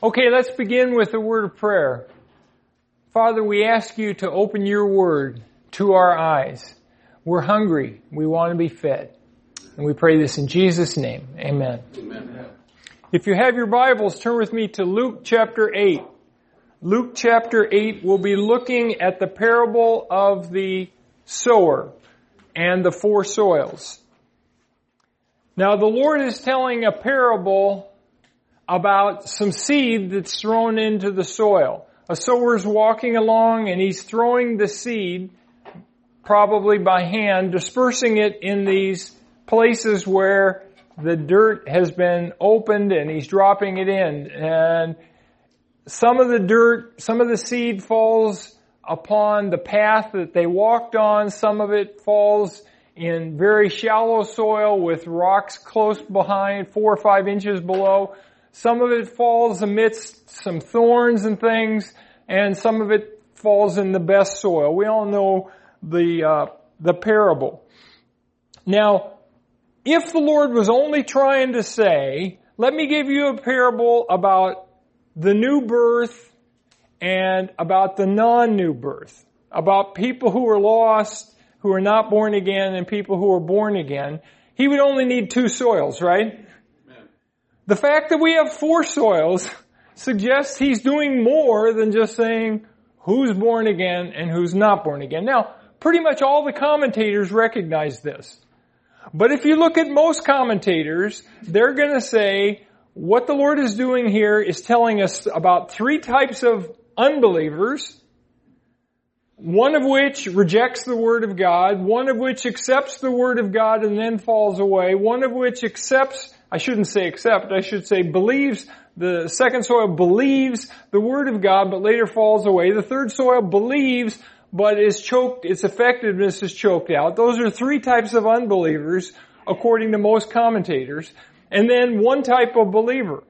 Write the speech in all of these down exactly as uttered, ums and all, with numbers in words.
Okay, let's begin with a word of prayer. Father, we ask you to open your word to our eyes. We're hungry. We want to be fed. And we pray this in Jesus' name. Amen. Amen. If you have your Bibles, turn with me to Luke chapter eight. Luke chapter eight, we'll be looking at the parable of the sower and the four soils. Now, the Lord is telling a parable about some seed that's thrown into the soil. A sower's walking along and he's throwing the seed, probably by hand, dispersing it in these places where the dirt has been opened, and he's dropping it in. And some of the dirt, some of the seed falls upon the path that they walked on. Some of it falls in very shallow soil with rocks close behind, four or five inches below. Some of it falls amidst some thorns and things, and some of it falls in the best soil. We all know the uh, the parable. Now, if the Lord was only trying to say, let me give you a parable about the new birth and about the non-new birth, about people who are lost, who are not born again, and people who are born again, he would only need two soils, right? The fact that we have four soils suggests he's doing more than just saying who's born again and who's not born again. Now, pretty much all the commentators recognize this. But if you look at most commentators, they're going to say what the Lord is doing here is telling us about three types of unbelievers, one of which rejects the Word of God, one of which accepts the Word of God and then falls away, one of which accepts, I shouldn't say accept, I should say believes, the second soil believes the Word of God but later falls away. The third soil believes but is choked, its effectiveness is choked out. Those are three types of unbelievers according to most commentators. And then one type of believer.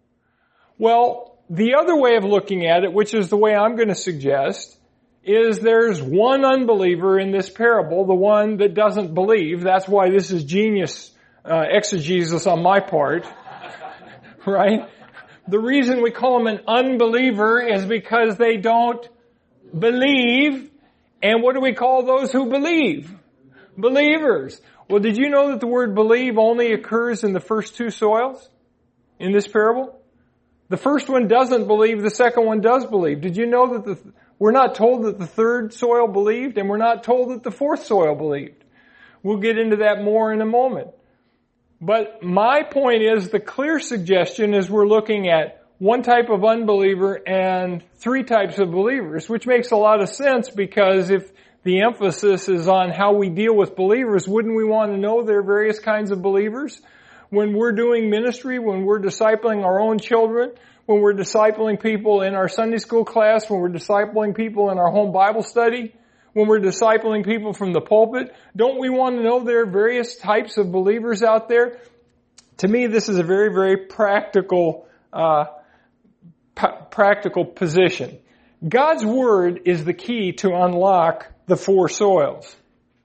Well, the other way of looking at it, which is the way I'm going to suggest, is there's one unbeliever in this parable, the one that doesn't believe. That's why this is genius uh, exegesis on my part, right? The reason we call them an unbeliever is because they don't believe. And what do we call those who believe? Believers. Well, did you know that the word believe only occurs in the first two soils in this parable? The first one doesn't believe, the second one does believe. Did you know that the, we're not told that the third soil believed, and we're not told that the fourth soil believed? We'll get into that more in a moment. But my point is, the clear suggestion is we're looking at one type of unbeliever and three types of believers, which makes a lot of sense because if the emphasis is on how we deal with believers, wouldn't we want to know there are various kinds of believers? When we're doing ministry, when we're discipling our own children, when we're discipling people in our Sunday school class, when we're discipling people in our home Bible study, when we're discipling people from the pulpit, don't we want to know there are various types of believers out there? To me, this is a very, very practical uh p- practical position. God's Word is the key to unlock the four soils.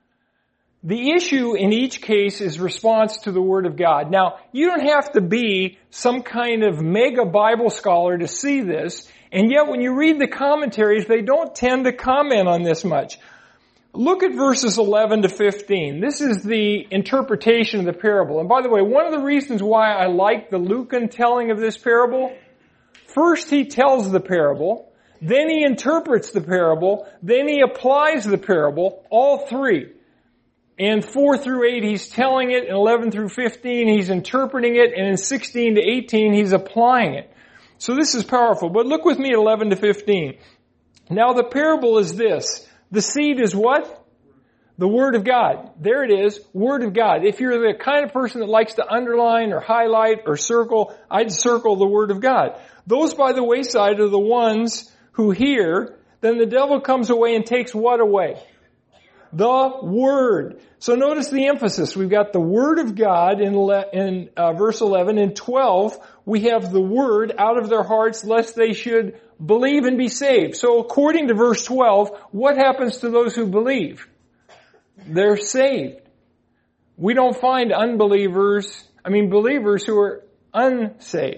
The issue in each case is response to the Word of God. Now, you don't have to be some kind of mega Bible scholar to see this, and yet when you read the commentaries, they don't tend to comment on this much. Look at verses eleven to fifteen. This is the interpretation of the parable. And by the way, one of the reasons why I like the Lucan telling of this parable, first he tells the parable, then he interprets the parable, then he applies the parable, all three. In four through eight, he's telling it. In eleven through fifteen, he's interpreting it. And in sixteen to eighteen, he's applying it. So this is powerful. But look with me at eleven to fifteen. Now the parable is this. The seed is what? The Word of God. There it is, Word of God. If you're the kind of person that likes to underline or highlight or circle, I'd circle the Word of God. Those by the wayside are the ones who hear. Then the devil comes away and takes what away? The Word. So notice the emphasis. We've got the Word of God in, in uh, verse eleven. In twelve, we have the Word out of their hearts lest they should believe and be saved. So according to verse twelve, what happens to those who believe? They're saved. We don't find unbelievers, I mean believers who are unsaved.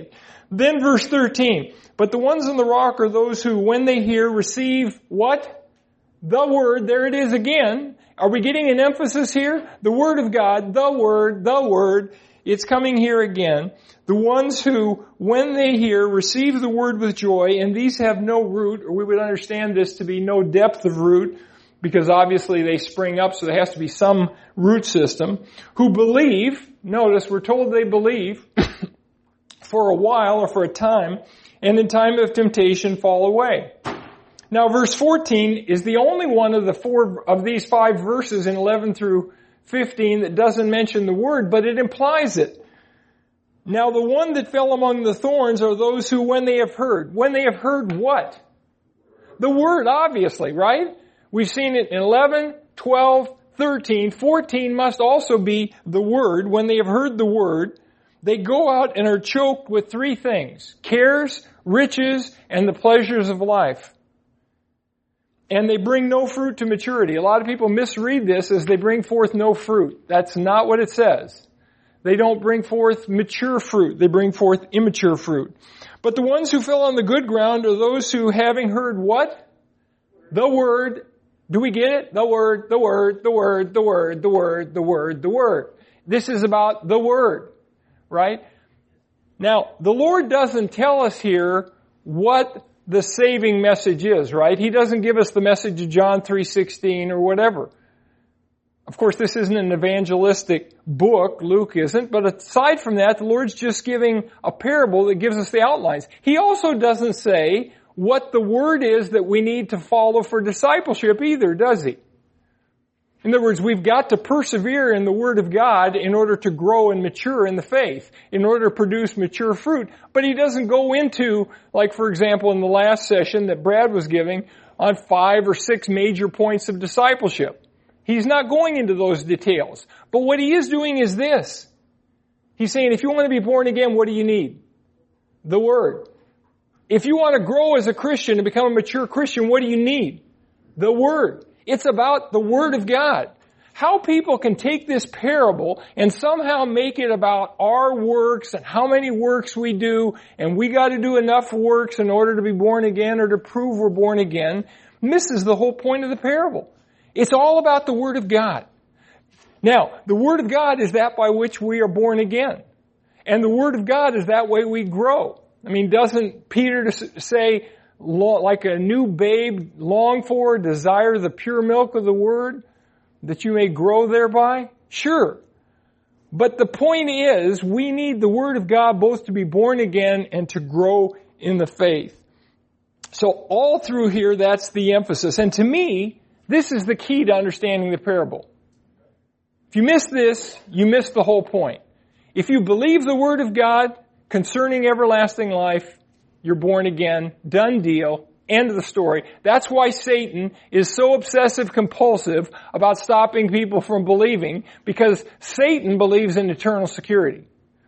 Then verse thirteen. But the ones on the rock are those who, when they hear, receive what? The Word. There it is again. Are we getting an emphasis here? The Word of God, the Word, the Word. It's coming here again. The ones who, when they hear, receive the Word with joy, and these have no root, or we would understand this to be no depth of root, because obviously they spring up, so there has to be some root system, who believe, notice we're told they believe, for a while or for a time, and in time of temptation fall away. Now verse fourteen is the only one of the four of these five verses in eleven through fifteen that doesn't mention the word, but it implies it. Now the one that fell among the thorns are those who, when they have heard, when they have heard what? The word, obviously, right? We've seen it in eleven, twelve, thirteen, fourteen must also be the word. When they have heard the word, they go out and are choked with three things: cares, riches, and the pleasures of life. And they bring no fruit to maturity. A lot of people misread this as they bring forth no fruit. That's not what it says. They don't bring forth mature fruit. They bring forth immature fruit. But the ones who fell on the good ground are those who, having heard what? The word. Do we get it? The word, the word, the word, the word, the word, the word, the word. This is about the word. Right? Now, the Lord doesn't tell us here what the saving message is, right? He doesn't give us the message of John three sixteen or whatever. Of course, this isn't an evangelistic book. Luke isn't. But aside from that, the Lord's just giving a parable that gives us the outlines. He also doesn't say what the word is that we need to follow for discipleship either, does he? In other words, we've got to persevere in the Word of God in order to grow and mature in the faith, in order to produce mature fruit. But he doesn't go into, like for example in the last session that Brad was giving, on five or six major points of discipleship. He's not going into those details. But what he is doing is this. He's saying, if you want to be born again, what do you need? The Word. If you want to grow as a Christian and become a mature Christian, what do you need? The Word. It's about the Word of God. How people can take this parable and somehow make it about our works and how many works we do, and we got to do enough works in order to be born again or to prove we're born again, misses the whole point of the parable. It's all about the Word of God. Now, the Word of God is that by which we are born again. And the Word of God is that way we grow. I mean, doesn't Peter say, like a new babe, long for, desire the pure milk of the Word, that you may grow thereby? Sure. But the point is, we need the Word of God both to be born again and to grow in the faith. So all through here, that's the emphasis. And to me, this is the key to understanding the parable. If you miss this, you miss the whole point. If you believe the Word of God concerning everlasting life, you're born again. Done deal. End of the story. That's why Satan is so obsessive compulsive about stopping people from believing, because Satan believes in eternal security.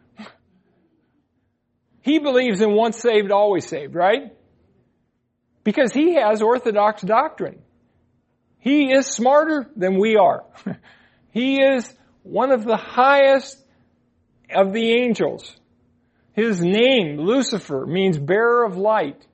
He believes in once saved, always saved, right? Because he has orthodox doctrine. He is smarter than we are. He is one of the highest of the angels. His name, Lucifer, means bearer of light.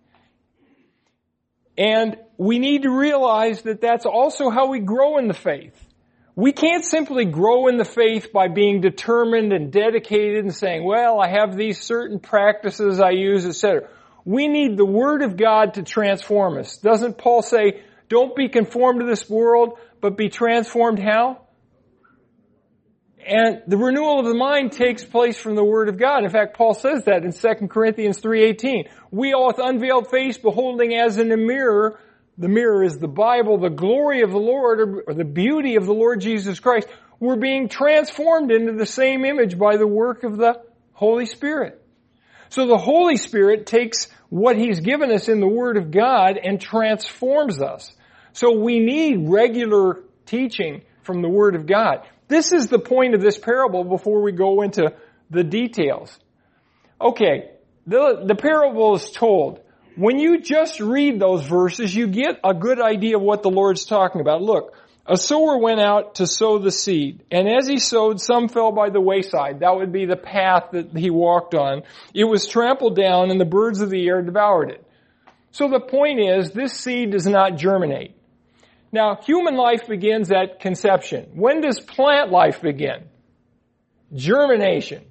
And we need to realize that that's also how we grow in the faith. We can't simply grow in the faith by being determined and dedicated and saying, well, I have these certain practices I use, et cetera. We need the Word of God to transform us. Doesn't Paul say, don't be conformed to this world, but be transformed how? And the renewal of the mind takes place from the Word of God. In fact, Paul says that in Second Corinthians three eighteen. We all with unveiled face beholding as in a mirror, the mirror is the Bible, the glory of the Lord, or the beauty of the Lord Jesus Christ. We're being transformed into the same image by the work of the Holy Spirit. So the Holy Spirit takes what He's given us in the Word of God and transforms us. So we need regular teaching from the Word of God. This is the point of this parable before we go into the details. Okay, the, the parable is told. When you just read those verses, you get a good idea of what the Lord's talking about. Look, A sower went out to sow the seed, and as he sowed, some fell by the wayside. That would be the path that he walked on. It was trampled down, and the birds of the air devoured it. So the point is, this seed does not germinate. Now, human life begins at conception. When does plant life begin? Germination.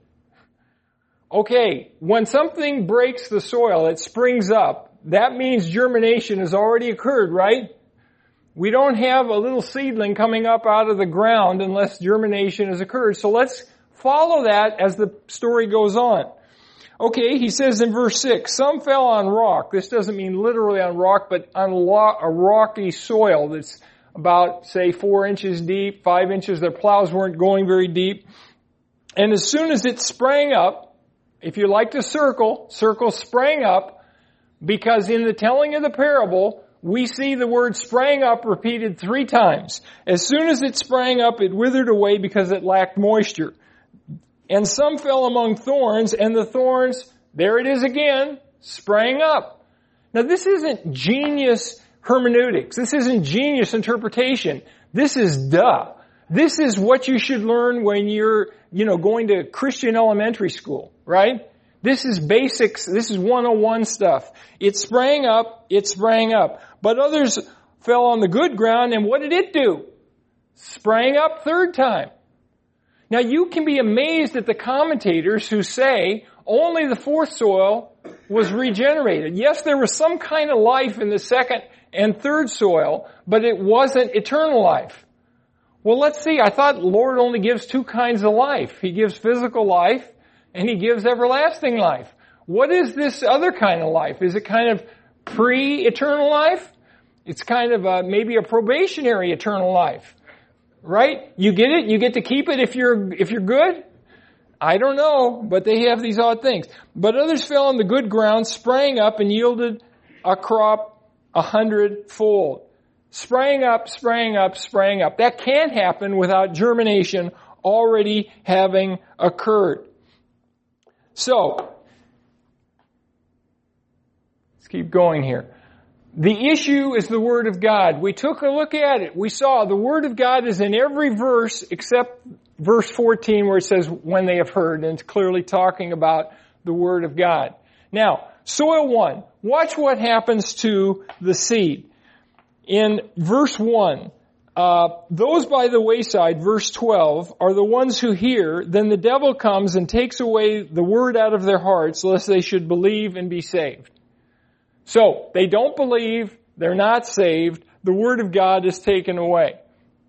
Okay, when something breaks the soil, it springs up. That means germination has already occurred, right? We don't have a little seedling coming up out of the ground unless germination has occurred. So let's follow that as the story goes on. Okay, he says in verse six, some fell on rock. This doesn't mean literally on rock, but on a rocky soil that's about, say, four inches deep, five inches. Their plows weren't going very deep. And as soon as it sprang up, if you like to circle, circle sprang up, because in the telling of the parable, we see the word sprang up repeated three times. As soon as it sprang up, it withered away because it lacked moisture. And some fell among thorns, and the thorns, there it is again, sprang up. Now this isn't genius hermeneutics. This isn't genius interpretation. This is duh. This is what you should learn when you're, you know, going to Christian elementary school, right? This is basics. This is one oh one stuff. It sprang up, it sprang up. But others fell on the good ground, and what did it do? Sprang up third time. Now you can be amazed at the commentators who say only the fourth soil was regenerated. Yes, there was some kind of life in the second and third soil, but it wasn't eternal life. Well, let's see. I thought the Lord only gives two kinds of life. He gives physical life and He gives everlasting life. What is this other kind of life? Is it kind of pre-eternal life? It's kind of a, maybe a probationary eternal life. Right? You get it? You get to keep it if you're, if you're good? I don't know, but they have these odd things. But others fell on the good ground, sprang up, and yielded a crop a hundredfold. Sprang up, sprang up, sprang up. That can't happen without germination already having occurred. So, let's keep going here. The issue is the Word of God. We took a look at it. We saw the Word of God is in every verse except verse fourteen where it says, when they have heard, and it's clearly talking about the Word of God. Now, soil one. Watch what happens to the seed. In verse one, uh, those by the wayside, verse twelve, are the ones who hear. Then the devil comes and takes away the Word out of their hearts, lest they should believe and be saved. So, they don't believe, they're not saved, the Word of God is taken away.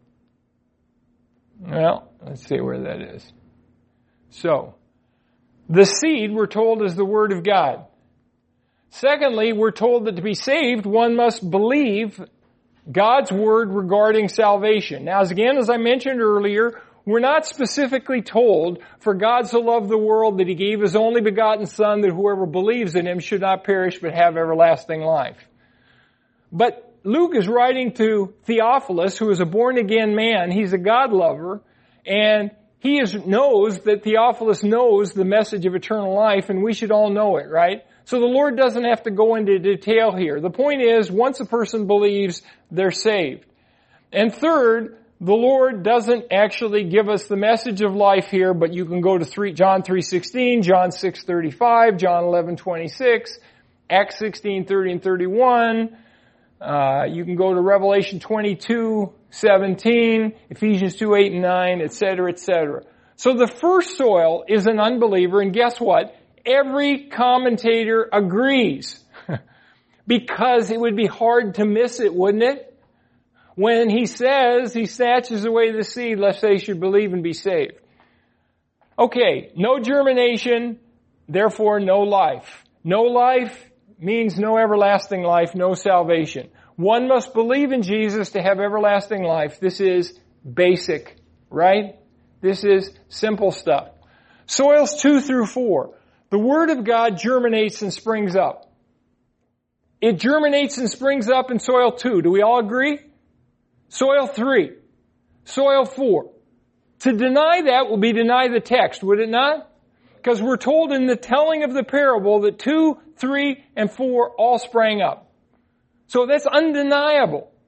Well, let's see where that is. So, the seed, we're told, is the Word of God. Secondly, we're told that to be saved, one must believe God's Word regarding salvation. Now, as again, as I mentioned earlier, we're not specifically told, for God so loved the world that He gave His only begotten Son, that whoever believes in Him should not perish but have everlasting life. But Luke is writing to Theophilus, who is a born-again man. He's a God lover, and he is, knows that Theophilus knows the message of eternal life, and we should all know it, right? So the Lord doesn't have to go into detail here. The point is, once a person believes, they're saved. And third, the Lord doesn't actually give us the message of life here, but you can go to three, John three sixteen, John six thirty-five, John eleven twenty-six, Acts sixteen thirty and thirty-one. Uh, you can go to Revelation twenty-two seventeen, Ephesians two eight and nine, et cetera, et cetera. So the first soil is an unbeliever, and guess what? Every commentator agrees. Because it would be hard to miss it, wouldn't it? When he says he snatches away the seed, lest they should believe and be saved. Okay, no germination, therefore no life. No life means no everlasting life, no salvation. One must believe in Jesus to have everlasting life. This is basic, right? This is simple stuff. Soils two through four. The Word of God germinates and springs up. It germinates and springs up in soil two. Do we all agree? Soil three. Soil four. To deny that would be deny the text, would it not? Because we're told in the telling of the parable that two, three, and four all sprang up. So that's undeniable.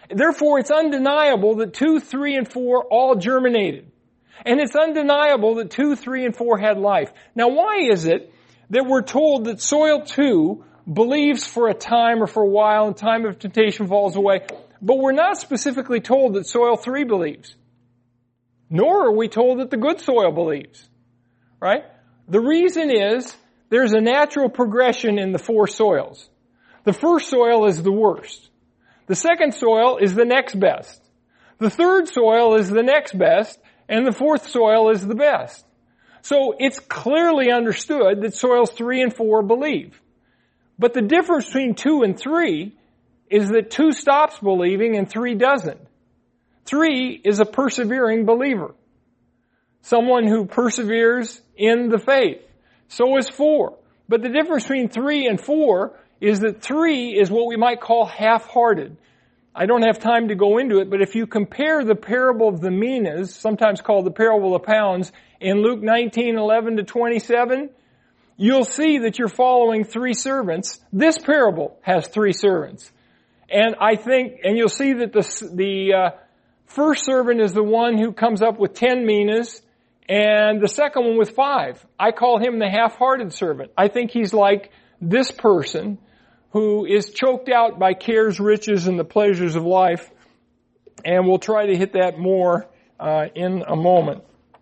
Therefore, it's undeniable that two, three, and four all germinated. And it's undeniable that two, three, and four had life. Now, why is it that we're told that soil two believes for a time or for a while and time of temptation falls away, but we're not specifically told that soil three believes? Nor are we told that the good soil believes. Right? The reason is there's a natural progression in the four soils. The first soil is the worst. The second soil is the next best. The third soil is the next best. And the fourth soil is the best. So it's clearly understood that soils three and four believe. But the difference between two and three is that two stops believing and three doesn't. Three is a persevering believer. Someone who perseveres in the faith. So is four. But the difference between three and four is that three is what we might call half-hearted. I don't have time to go into it, but if you compare the parable of the minas, sometimes called the parable of the pounds, in Luke nineteen, eleven to twenty-seven, you'll see that you're following three servants. This parable has three servants. And I think, and you'll see that the, the uh, first servant is the one who comes up with ten minas, and the second one with five. I call him the half-hearted servant. I think he's like this person who is choked out by cares, riches, and the pleasures of life. And we'll try to hit that more uh, in a moment.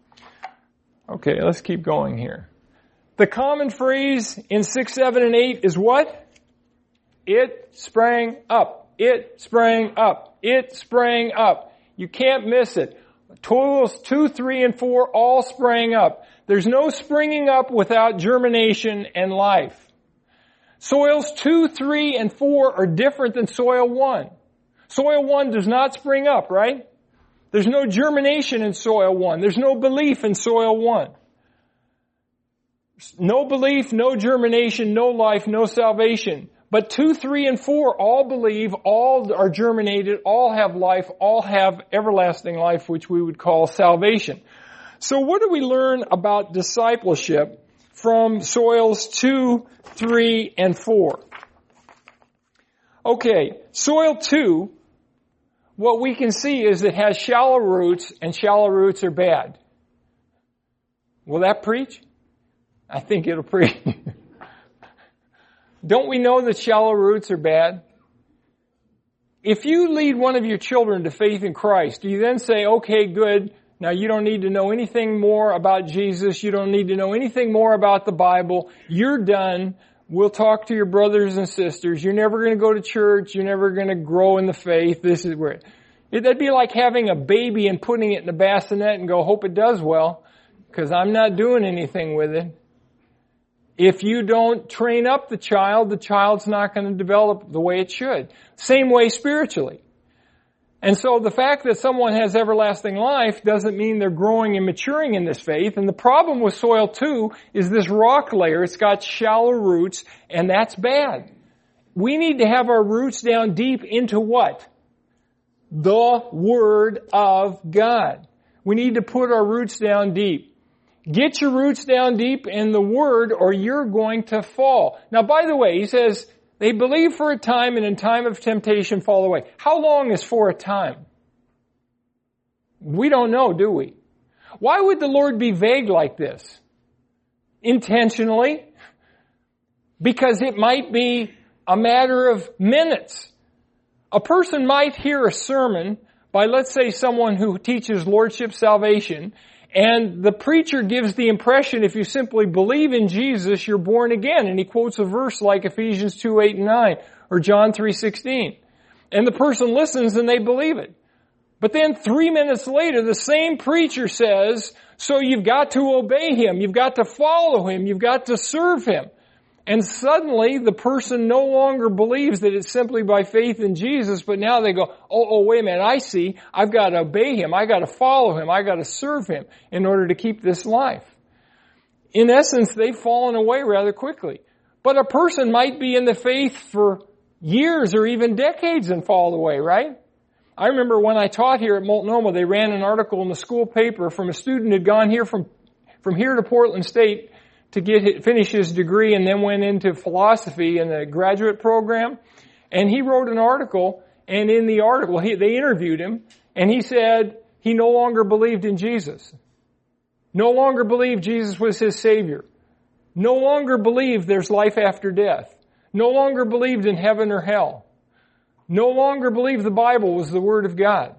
Okay, let's keep going here. The common phrase in six, seven, and eight is what? It sprang up. It sprang up. It sprang up. You can't miss it. Soils two, three, and four all sprang up. There's no springing up without germination and life. Soils two, three, and four are different than soil one. Soil one does not spring up, right? There's no germination in soil one. There's no belief in soil one. No belief, no germination, no life, no salvation. But two, three, and four all believe, all are germinated, all have life, all have everlasting life, which we would call salvation. So what do we learn about discipleship from soils two, three, and four? Okay, soil two, what we can see is it has shallow roots, and shallow roots are bad. Will that preach? I think it'll preach. Don't we know that shallow roots are bad? If you lead one of your children to faith in Christ, do you then say, okay, good, now you don't need to know anything more about Jesus, you don't need to know anything more about the Bible, you're done, we'll talk to your brothers and sisters, you're never going to go to church, you're never going to grow in the faith, this is where... That'd be like having a baby and putting it in a bassinet and go, hope it does well, because I'm not doing anything with it. If you don't train up the child, the child's not going to develop the way it should. Same way spiritually. And so the fact that someone has everlasting life doesn't mean they're growing and maturing in this faith. And the problem with soil two is this rock layer. It's got shallow roots, and that's bad. We need to have our roots down deep into what? The Word of God. We need to put our roots down deep. Get your roots down deep in the Word or you're going to fall. Now, by the way, he says, they believe for a time and in time of temptation fall away. How long is for a time? We don't know, do we? Why would the Lord be vague like this? Intentionally? Because it might be a matter of minutes. A person might hear a sermon by, let's say, someone who teaches Lordship salvation, and the preacher gives the impression if you simply believe in Jesus, you're born again. And he quotes a verse like Ephesians two, eight, and nine, or John three, sixteen. And the person listens and they believe it. But then three minutes later, the same preacher says, so you've got to obey him, you've got to follow him, you've got to serve him. And suddenly the person no longer believes that it's simply by faith in Jesus, but now they go, oh, oh, wait a minute, I see, I've got to obey him, I've got to follow him, I've got to serve him in order to keep this life. In essence, they've fallen away rather quickly. But a person might be in the faith for years or even decades and fall away, right? I remember when I taught here at Multnomah, they ran an article in the school paper from a student who had gone here from, from here to Portland State to get finish his degree and then went into philosophy in the graduate program. And he wrote an article And in the article, he, they interviewed him, and he said he no longer believed in Jesus. No longer believed Jesus was his Savior. No longer believed there's life after death. No longer believed in heaven or hell. No longer believed the Bible was the Word of God.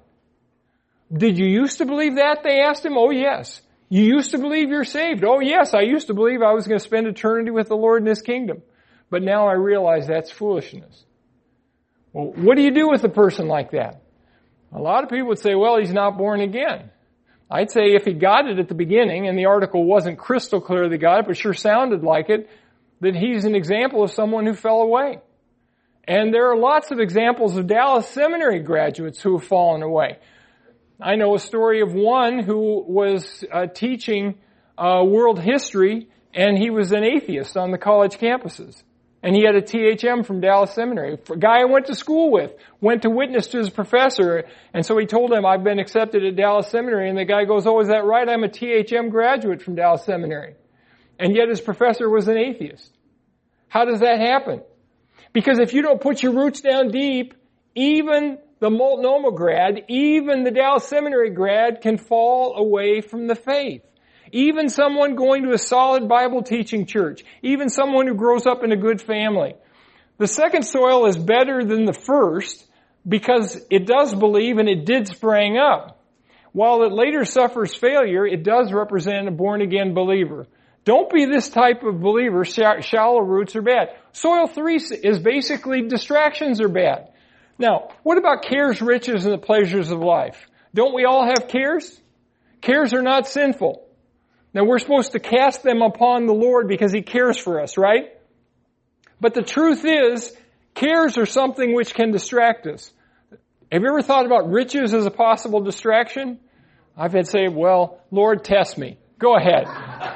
Did you used to believe that? They asked him. Oh, yes. You used to believe you're saved. Oh, yes, I used to believe I was going to spend eternity with the Lord in His kingdom. But now I realize that's foolishness. Well, what do you do with a person like that? A lot of people would say, well, he's not born again. I'd say if he got it at the beginning, and the article wasn't crystal clear that he got it, but sure sounded like it, that he's an example of someone who fell away. And there are lots of examples of Dallas Seminary graduates who have fallen away. I know a story of one who was uh, teaching uh, world history, and he was an atheist on the college campuses. And he had a T H M from Dallas Seminary. A guy I went to school with went to witness to his professor, and so he told him, I've been accepted at Dallas Seminary. And the guy goes, oh, is that right? I'm a T H M graduate from Dallas Seminary. And yet his professor was an atheist. How does that happen? Because if you don't put your roots down deep, even the Multnomah grad, even the Dallas Seminary grad can fall away from the faith. Even someone going to a solid Bible teaching church. Even someone who grows up in a good family. The second soil is better than the first because it does believe and it did spring up. While it later suffers failure, it does represent a born-again believer. Don't be this type of believer. Shallow roots are bad. Soil three is basically distractions are bad. Now, what about cares, riches, and the pleasures of life? Don't we all have cares? Cares are not sinful. Now, we're supposed to cast them upon the Lord because He cares for us, right? But the truth is, cares are something which can distract us. Have you ever thought about riches as a possible distraction? I've had to say, well, Lord, test me. Go ahead.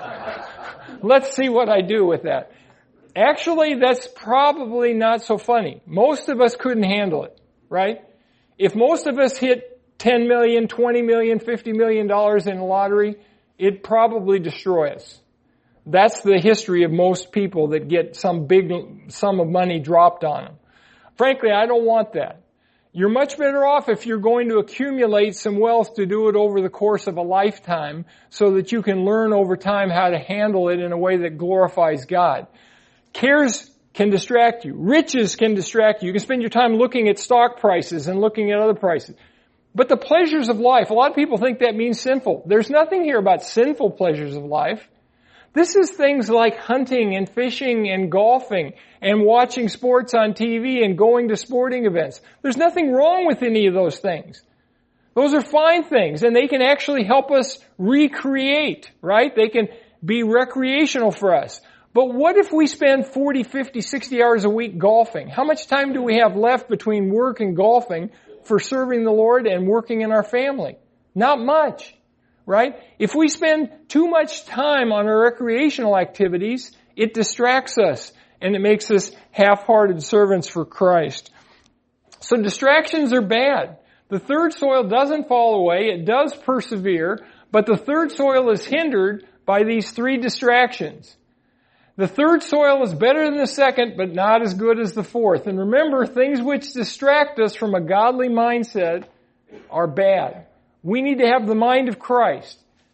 Let's see what I do with that. Actually, that's probably not so funny. Most of us couldn't handle it, right? If most of us hit ten million, twenty million, fifty million dollars in the lottery, it'd probably destroy us. That's the history of most people that get some big sum of money dropped on them. Frankly, I don't want that. You're much better off if you're going to accumulate some wealth to do it over the course of a lifetime so that you can learn over time how to handle it in a way that glorifies God. Cares can distract you. Riches can distract you. You can spend your time looking at stock prices and looking at other prices. But the pleasures of life, a lot of people think that means sinful. There's nothing here about sinful pleasures of life. This is things like hunting and fishing and golfing and watching sports on T V and going to sporting events. There's nothing wrong with any of those things. Those are fine things, and they can actually help us recreate, right? They can be recreational for us. But what if we spend forty, fifty, sixty hours a week golfing? How much time do we have left between work and golfing for serving the Lord and working in our family? Not much, right? If we spend too much time on our recreational activities, it distracts us and it makes us half-hearted servants for Christ. So distractions are bad. The third soil doesn't fall away. It does persevere, but the third soil is hindered by these three distractions. The third soil is better than the second, but not as good as the fourth. And remember, things which distract us from a godly mindset are bad. We need to have the mind of Christ.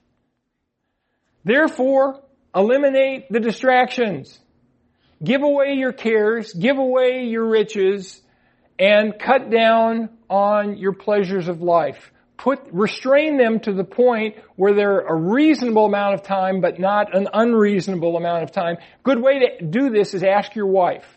Therefore, eliminate the distractions. Give away your cares, give away your riches, and cut down on your pleasures of life. Put, restrain them to the point where they're a reasonable amount of time, but not an unreasonable amount of time. Good way to do this is ask your wife.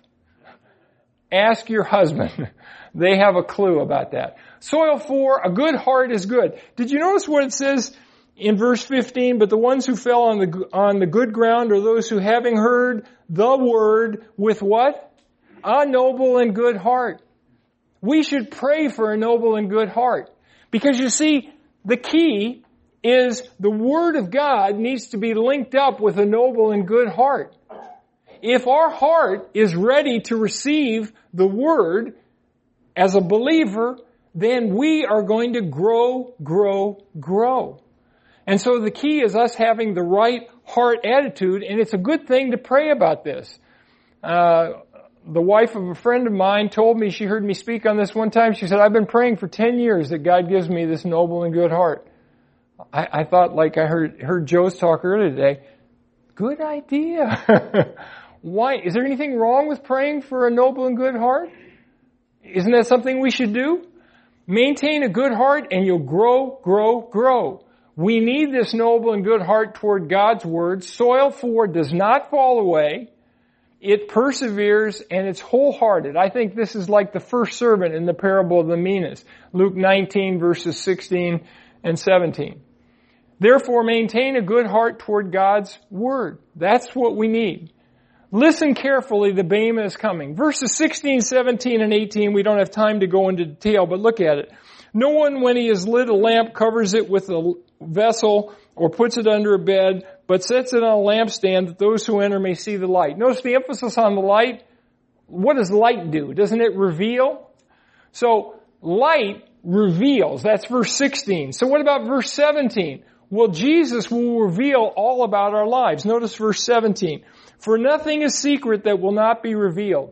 Ask your husband. They have a clue about that. Soil four, a good heart is good. Did you notice what it says in verse fifteen? But the ones who fell on the, on the good ground are those who, having heard the word with what? A noble and good heart. We should pray for a noble and good heart. Because you see, the key is the Word of God needs to be linked up with a noble and good heart. If our heart is ready to receive the Word as a believer, then we are going to grow, grow, grow. And so the key is us having the right heart attitude, and it's a good thing to pray about this. Uh, the wife of a friend of mine told me, she heard me speak on this one time. She said, I've been praying for ten years that God gives me this noble and good heart. I, I thought, like I heard, heard Joe's talk earlier today, good idea. Why? Is there anything wrong with praying for a noble and good heart? Isn't that something we should do? Maintain a good heart and you'll grow, grow, grow. We need this noble and good heart toward God's Word. Soil four does not fall away. It perseveres and it's wholehearted. I think this is like the first servant in the parable of the minas. Luke nineteen verses sixteen and seventeen. Therefore maintain a good heart toward God's Word. That's what we need. Listen carefully, the Bema is coming. Verses sixteen, seventeen, and eighteen, we don't have time to go into detail, but look at it. No one, when he has lit a lamp, covers it with a vessel or puts it under a bed, but sets it on a lampstand that those who enter may see the light. Notice the emphasis on the light. What does light do? Doesn't it reveal? So, light reveals. That's verse sixteen. So what about verse seventeen? Well, Jesus will reveal all about our lives. Notice verse seventeen. For nothing is secret that will not be revealed.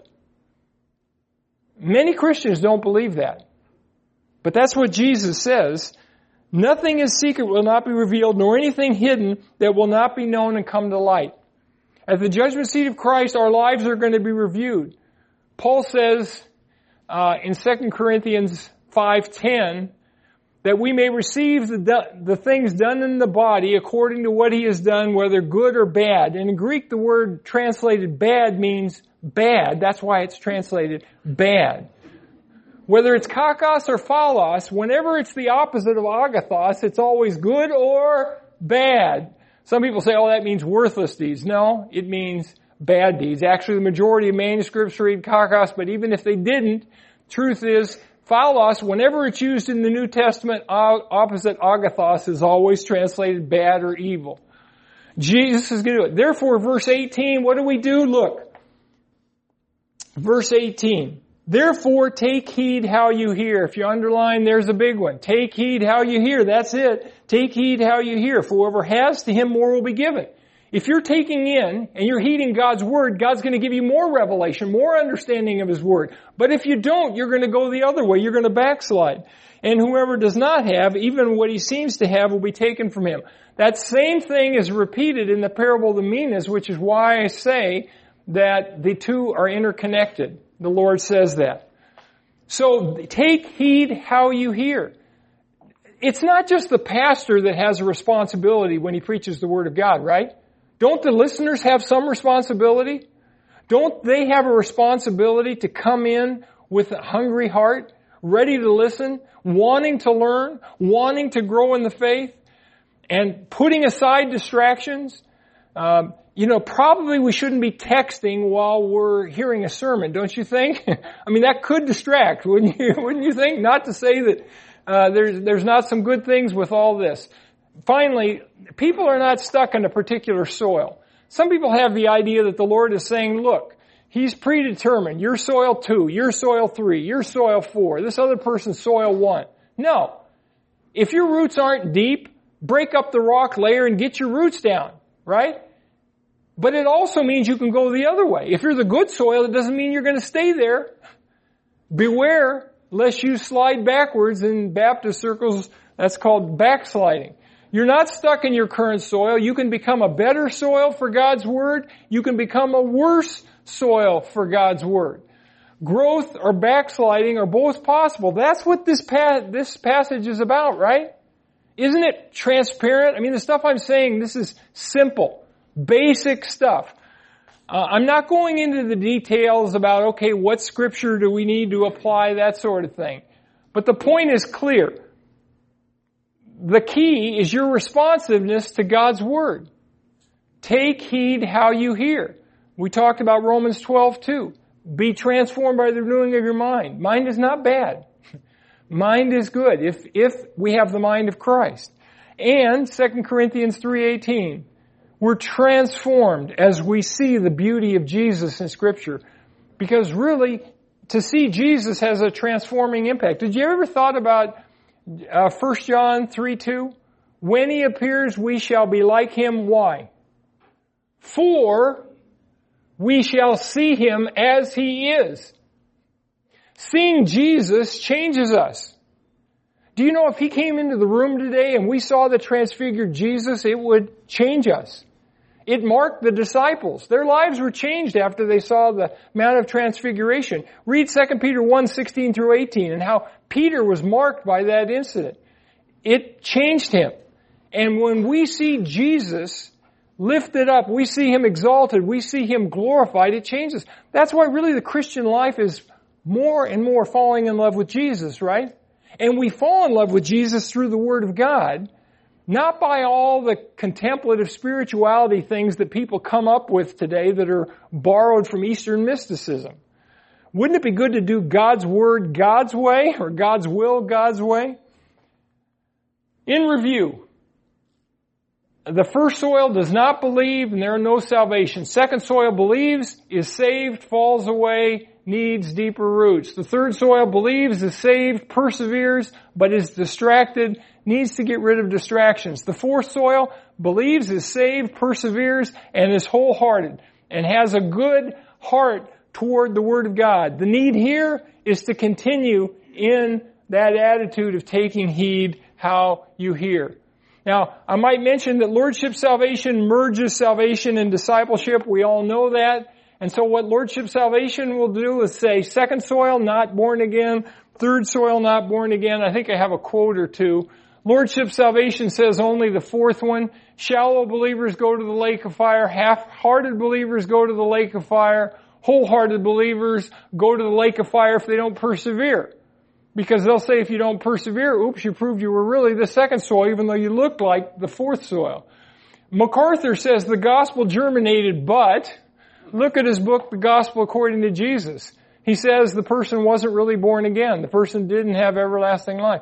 Many Christians don't believe that. But that's what Jesus says. Nothing is secret will not be revealed, nor anything hidden that will not be known and come to light. At the judgment seat of Christ, our lives are going to be reviewed. Paul says uh, in Second Corinthians five ten that we may receive the, the things done in the body according to what he has done, whether good or bad. And in Greek, the word translated bad means bad. That's why it's translated bad. Whether it's kakos or phalos, whenever it's the opposite of agathos, it's always good or bad. Some people say, oh, that means worthless deeds. No, it means bad deeds. Actually, the majority of manuscripts read kakos, but even if they didn't, truth is, phalos, whenever it's used in the New Testament, opposite agathos is always translated bad or evil. Jesus is going to do it. Therefore, verse eighteen, what do we do? Look. Verse eighteen. Therefore, take heed how you hear. If you underline, there's a big one. Take heed how you hear. That's it. Take heed how you hear. For whoever has, to him more will be given. If you're taking in and you're heeding God's Word, God's going to give you more revelation, more understanding of His Word. But if you don't, you're going to go the other way. You're going to backslide. And whoever does not have, even what he seems to have, will be taken from him. That same thing is repeated in the parable of the minas, which is why I say that the two are interconnected. The Lord says that. So take heed how you hear. It's not just the pastor that has a responsibility when he preaches the Word of God, right? Don't the listeners have some responsibility? Don't they have a responsibility to come in with a hungry heart, ready to listen, wanting to learn, wanting to grow in the faith, and putting aside distractions? Um, you know, probably we shouldn't be texting while we're hearing a sermon, don't you think? I mean, that could distract, wouldn't you? Wouldn't you think? Not to say that uh, there's there's not some good things with all this. Finally, people are not stuck in a particular soil. Some people have the idea that the Lord is saying, look, He's predetermined. You're soil two, you're soil three, you're soil four, this other person's soil one. No. If your roots aren't deep, break up the rock layer and get your roots down, right? But it also means you can go the other way. If you're the good soil, it doesn't mean you're going to stay there. Beware lest you slide backwards. In Baptist circles, that's called backsliding. You're not stuck in your current soil. You can become a better soil for God's Word. You can become a worse soil for God's Word. Growth or backsliding are both possible. That's what this pa- this passage is about, right? Isn't it transparent? I mean, the stuff I'm saying, this is simple, basic stuff. Uh, I'm not going into the details about, okay, what scripture do we need to apply, that sort of thing. But the point is clear. The key is your responsiveness to God's Word. Take heed how you hear. We talked about Romans twelve two. Be transformed by the renewing of your mind. Mind is not bad. Mind is good if if we have the mind of Christ. And Second Corinthians three eighteen. We're transformed as we see the beauty of Jesus in Scripture. Because really, to see Jesus has a transforming impact. Did you ever thought about uh, First John three two? When He appears, we shall be like Him. Why? For we shall see Him as He is. Seeing Jesus changes us. Do you know if He came into the room today and we saw the transfigured Jesus, it would change us. It marked the disciples. Their lives were changed after they saw the Mount of Transfiguration. Read Second Peter one, sixteen through eighteen and how Peter was marked by that incident. It changed him. And when we see Jesus lifted up, we see Him exalted, we see Him glorified, it changes. That's why really the Christian life is more and more falling in love with Jesus, right? And we fall in love with Jesus through the Word of God, not by all the contemplative spirituality things that people come up with today that are borrowed from Eastern mysticism. Wouldn't it be good to do God's Word God's way, or God's will God's way? In review, the first soil does not believe and there are no salvation. Second soil believes, is saved, falls away, needs deeper roots. The third soil believes, is saved, perseveres, but is distracted, needs to get rid of distractions. The fourth soil believes, is saved, perseveres, and is wholehearted, and has a good heart toward the Word of God. The need here is to continue in that attitude of taking heed how you hear. Now, I might mention that Lordship salvation merges salvation and discipleship. We all know that. And so what Lordship salvation will do is say, second soil, not born again. Third soil, not born again. I think I have a quote or two. Lordship salvation says only the fourth one. Shallow believers go to the lake of fire. Half-hearted believers go to the lake of fire. Wholehearted believers go to the lake of fire if they don't persevere. Because they'll say if you don't persevere, oops, you proved you were really the second soil even though you looked like the fourth soil. MacArthur says the gospel germinated, but look at his book, The Gospel According to Jesus. He says the person wasn't really born again. The person didn't have everlasting life.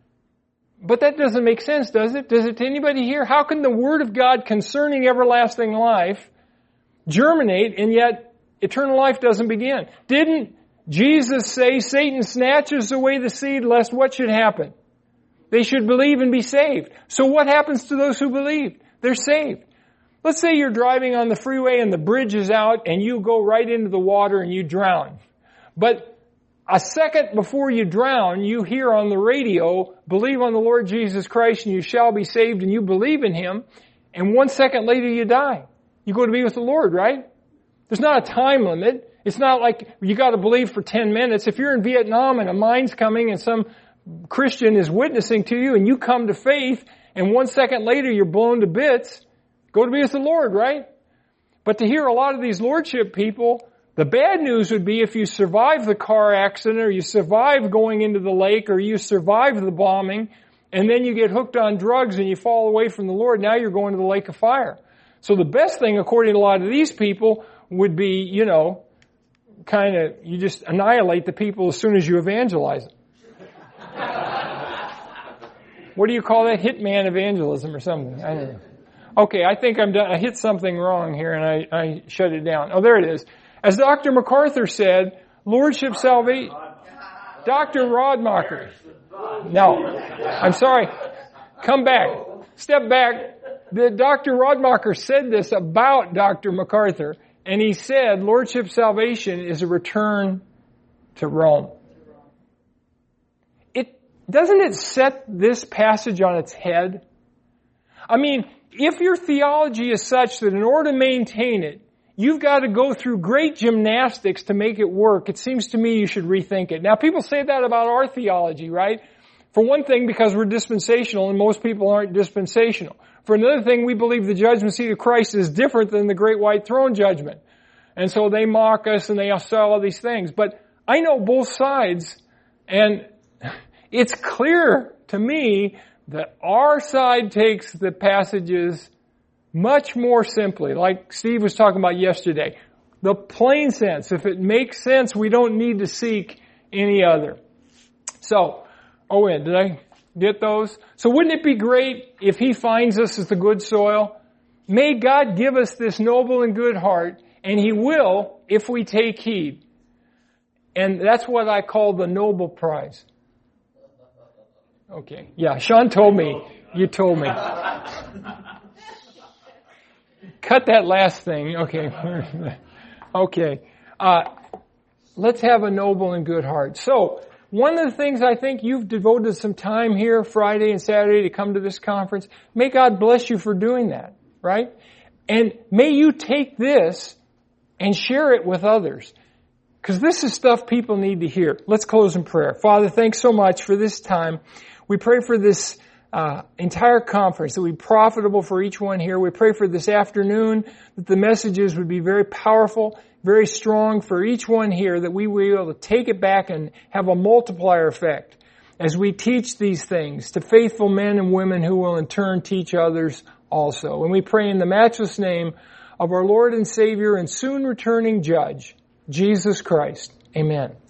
But that doesn't make sense, does it? Does it to anybody here? How can the Word of God concerning everlasting life germinate and yet eternal life doesn't begin? Didn't Jesus say Satan snatches away the seed lest what should happen? They should believe and be saved. So what happens to those who believe? They're saved. Let's say you're driving on the freeway and the bridge is out and you go right into the water and you drown. But a second before you drown, you hear on the radio, believe on the Lord Jesus Christ and you shall be saved, and you believe in Him, and one second later you die. You go to be with the Lord, right? There's not a time limit. It's not like you got to believe for ten minutes. If you're in Vietnam and a mine's coming and some Christian is witnessing to you and you come to faith and one second later you're blown to bits, go to be with the Lord, right? But to hear a lot of these Lordship people, the bad news would be if you survive the car accident or you survive going into the lake or you survive the bombing and then you get hooked on drugs and you fall away from the Lord, now you're going to the lake of fire. So the best thing, according to a lot of these people, would be, you know, kind of, you just annihilate the people as soon as you evangelize them. What do you call that? Hitman evangelism or something? I don't know. Okay, I think I'm done. I hit something wrong here and I, I shut it down. Oh, there it is. As Doctor MacArthur said, Lordship salvation, Doctor Rodmacher. No, I'm sorry. Come back. Step back. The Doctor Rodmacher said this about Doctor MacArthur. And he said, Lordship salvation is a return to Rome. It, doesn't it set this passage on its head? I mean, if your theology is such that in order to maintain it, you've got to go through great gymnastics to make it work, it seems to me you should rethink it. Now, people say that about our theology, right? For one thing, because we're dispensational and most people aren't dispensational. For another thing, we believe the judgment seat of Christ is different than the great white throne judgment. And so they mock us and they say all these things. But I know both sides, and it's clear to me that our side takes the passages much more simply, like Steve was talking about yesterday. The plain sense. If it makes sense, we don't need to seek any other. So, oh, and did I get those? So wouldn't it be great if He finds us as the good soil? May God give us this noble and good heart, and He will if we take heed. And that's what I call the Nobel Prize. Okay. Yeah, Sean told me. You told me. Cut that last thing. Okay. Okay. Uh, let's have a noble and good heart. So, one of the things I think you've devoted some time here Friday and Saturday to come to this conference, may God bless you for doing that, right? And may you take this and share it with others. Because this is stuff people need to hear. Let's close in prayer. Father, thanks so much for this time. We pray for this uh, entire conference that would be profitable for each one here. We pray for this afternoon that the messages would be very powerful, very strong for each one here, that we will be able to take it back and have a multiplier effect as we teach these things to faithful men and women who will in turn teach others also. And we pray in the matchless name of our Lord and Savior and soon returning Judge, Jesus Christ. Amen.